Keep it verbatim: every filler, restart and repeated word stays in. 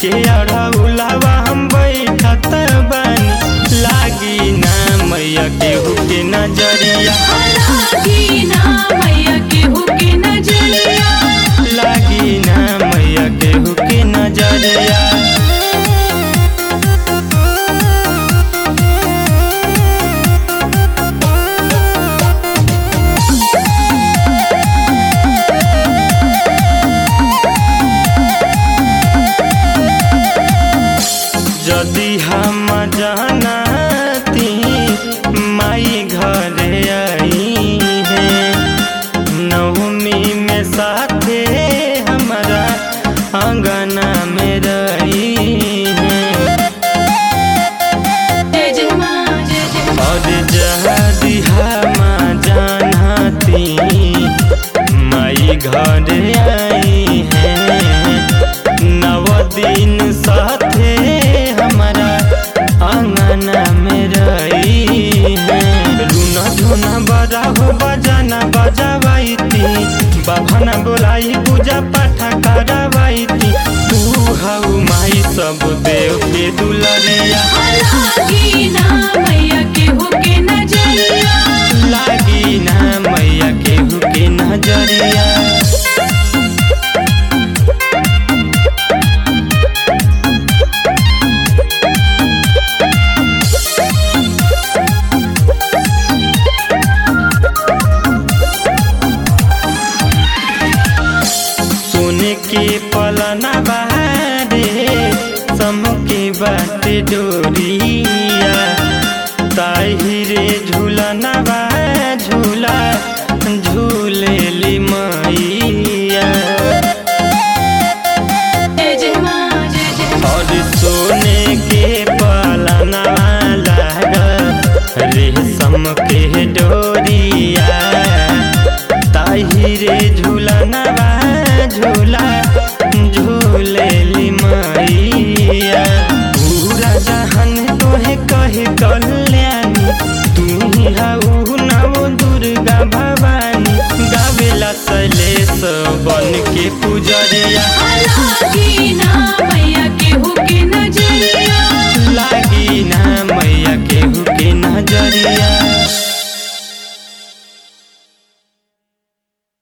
लेके अड़हुलवा हम बैठत बानी। लागी ना मैया केहू के नजरिया, लागी ना मैया केहू के नजरिया, लागी ना मैया केहू के नजरिया। यदि हम जानती माई घरे आई है, नवमी में साथे हमारा अंगना में रही है। जय जय माँ जय जय माँ। और यदि हम जानती माई घरे आई है, नव दिन साथे हमारा अंगना में रही है। रूना धुना बजा हो बजाना बजावाई थी, बाभना बोलाई पूजा पाठ करवाई थी। तू हऊ माई सब देव के दुलरिया, लागी ना मैया केहू के नजरिया, लागी ना मैया केहू के नजरिया। सोने के पलना बारे समके बाटे डोरिया, ताहिरे झूलना बा झूला झूले ली मैया। जय जय माँ जय जय माँ। और सोने के पलना लागा रेशम के डोरिया, ताहिरे झूलना बा झूला झूले ली मैया। पूरा जहान तोहे कहे कल्याणी, तू ही हऊ नव दुर्गा भवानी। गावेला शैलेश बन के पुजरिया, लागी ना मैया केहू के नजरिया।